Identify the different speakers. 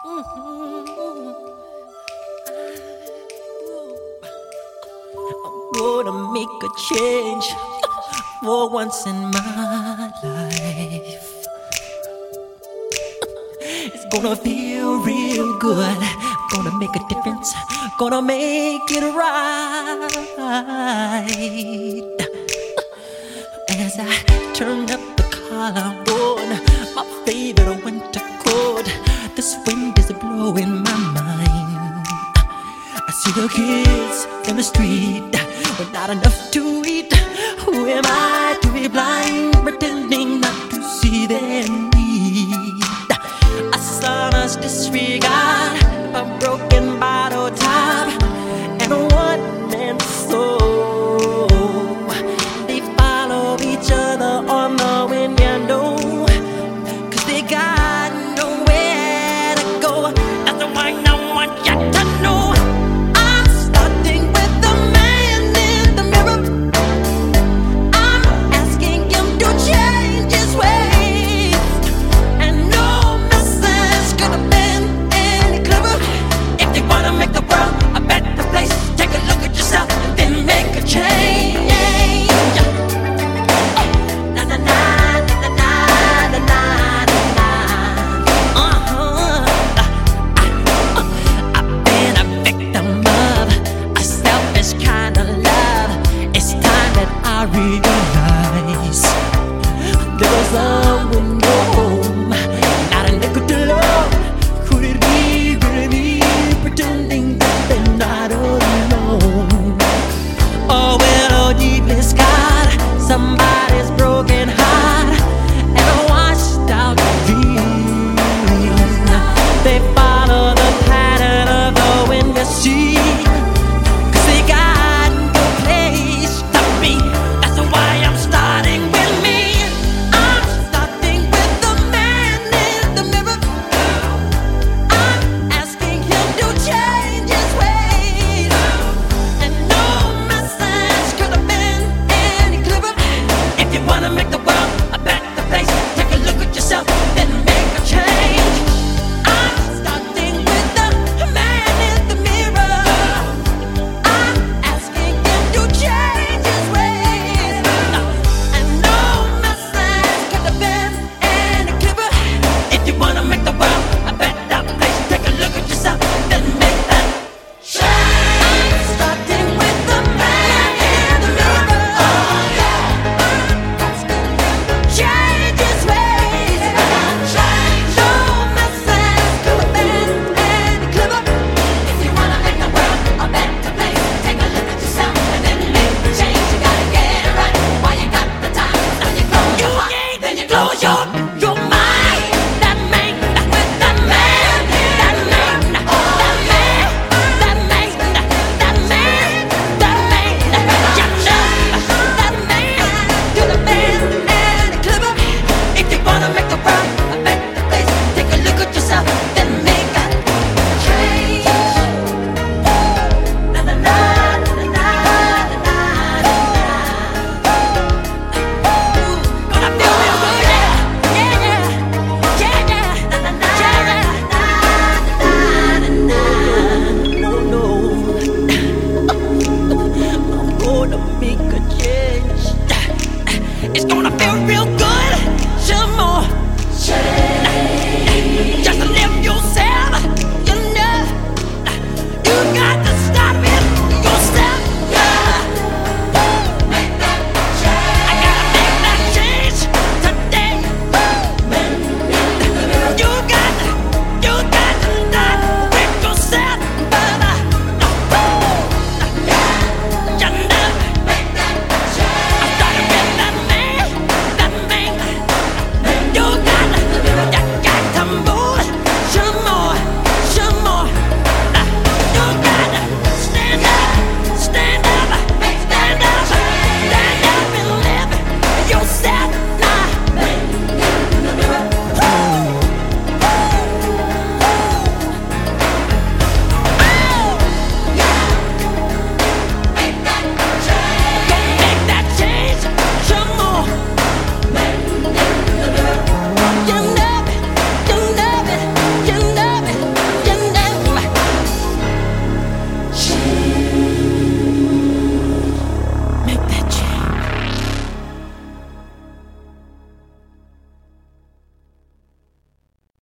Speaker 1: I'm gonna make a change for once in my life. It's gonna feel real good. Gonna make a difference. Gonna make it right. As I turn up the collar on my favorite winter coat, this wind is blowing my mind. I see the kids in the street with not enough to eat. Who am I to be blind, pretending not to see their need? A sonorous disregard, a broken bottle top, and a one-man soul. They follow each other on the wind, you know, 'cause they got nowhere to go. That's the one I want you to know. I'm starting with the man in the mirror. I'm asking him to change his ways, and no message could have been any clearer. If you wanna make the world a better place, take a look at yourself, then make a change. Na na na na na na na na. I've been a victim of a selfish kind of love. It's time that I realize there was a